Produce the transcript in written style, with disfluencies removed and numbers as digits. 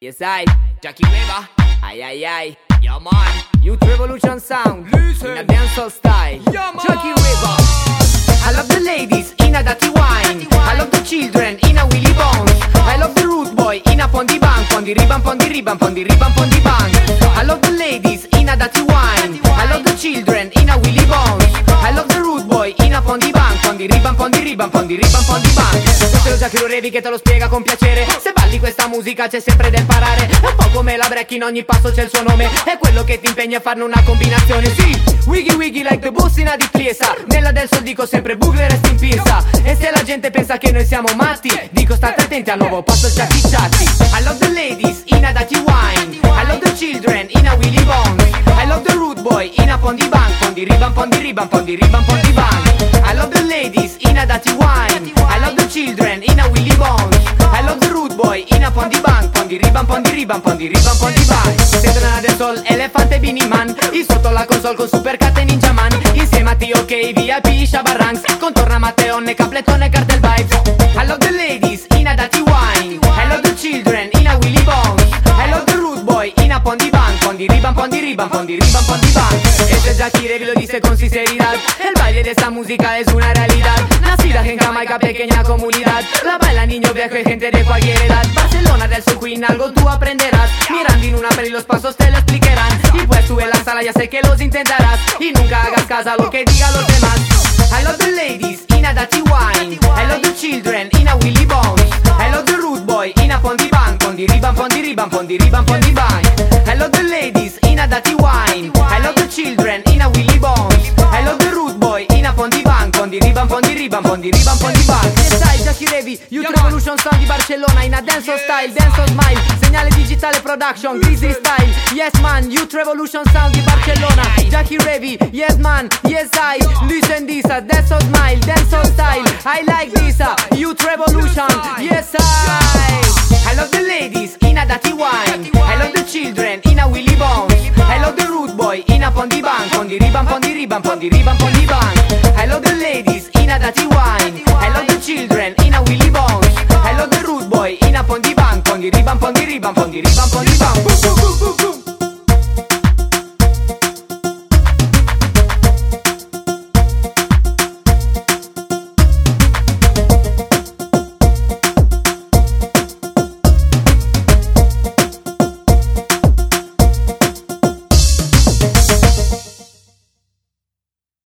Yes, I, Jackie Weber, ay, yeah man, Youth Revolution sound, in a dancehall style, yeah, Jackie Weber. I love the ladies in a dirty wine, I love the children in a Willy Bones, I love the rude boy in a pondi bang, pondi ribbon, pondi ribbon, pondi ribbon, pondi bang. I love the ladies in a dirty wine, I love the children in a Willy Bones, I love the rude boy in a pondi bang, pondi ribbon, pondi ribbon, pondi ribbon, pondi bang. Questo è lo Jackie Revi che te lo spiega con piacere. Se balli questa musica c'è sempre da imparare. È un po' come la break, in ogni passo c'è il suo nome. È quello che ti impegna a farne una combinazione. Sì, wiggy wiggy like the boss in a di Triesa. Nella del sol dico sempre bugler resti in pista. E se la gente pensa che noi siamo matti, dico state attenti al nuovo passo Jackie Chatti. I love the ladies in a dirty wine, I love the children in a Willy Bones, I love the rude boy in a pondi bang, pondi ribbon, pondi ribbon, pondi ribbon, pondi bang. I love the ladies in a dirty wine, I love the children in a Willy Bones, I love the rude boy in a pondi bang, pondi ribbon, pondi ribbon, pondi ribbon, pondi bang. Sento nella del sol, elefante Bini Man, in sotto la console con super cat e ninja man, insieme a T.O.K, VIP, Shabba Ranks, contorna Matteone, Capletone, Cartel Vibes. I love the ladies in a dirty wine, I love the children in a Willy Bones, I love the rude boy in a pondi bang, pondi ribbon, pondi ribbon, pondi ribbon, pondi bang. Este Jackie Revi lo dice con sinceridad, el baile de esta música es una realidad, nacida en Jamaica, pequeña comunidad, la baila niño, viejo y gente de cualquier edad. Barcelona del Sur Queen, algo tú aprenderás, mirando en una peli los pasos te lo explicarán, y pues sube la sala, ya sé que los intentarás, y nunca hagas caso a lo que digan los demás. I love the ladies in a dirty wine, I love the children in a Willy Bones, I love the rude boy in a pondi bang, pondi ribbon, pondi ribbon, pondi ribbon, pondi bang. I love the ladies in a dirty wine, I love the children in a Willy Bones, I love the rude boy in a pondi bang, pondi ribbon, pondi ribbon, pondi ribbon, pondi bang. Yes, I, Jackie Revi, Youth Revolution sound di Barcellona, in a dancehall style, dancehall smile, segnale digitale production, Grizzly style. Yes man, Youth Revolution sound di Barcellona, Jackie Revi, yes man, yes I, listen this, dancehall smile, dancehall style, I like this, Youth Revolution, yes I love the ladies in a dirty wine, I love the children in a Willy Bones, I love the rude boy in a pondi bang, pondi ribbon, pondi ribbon, pondi ribbon, pondi bang. I love the ladies in a dirty wine, I love the children in a Willy Bones, I love the rude boy in a pondi bang, pondi ribbon, pondi ribbon, pondi ribbon.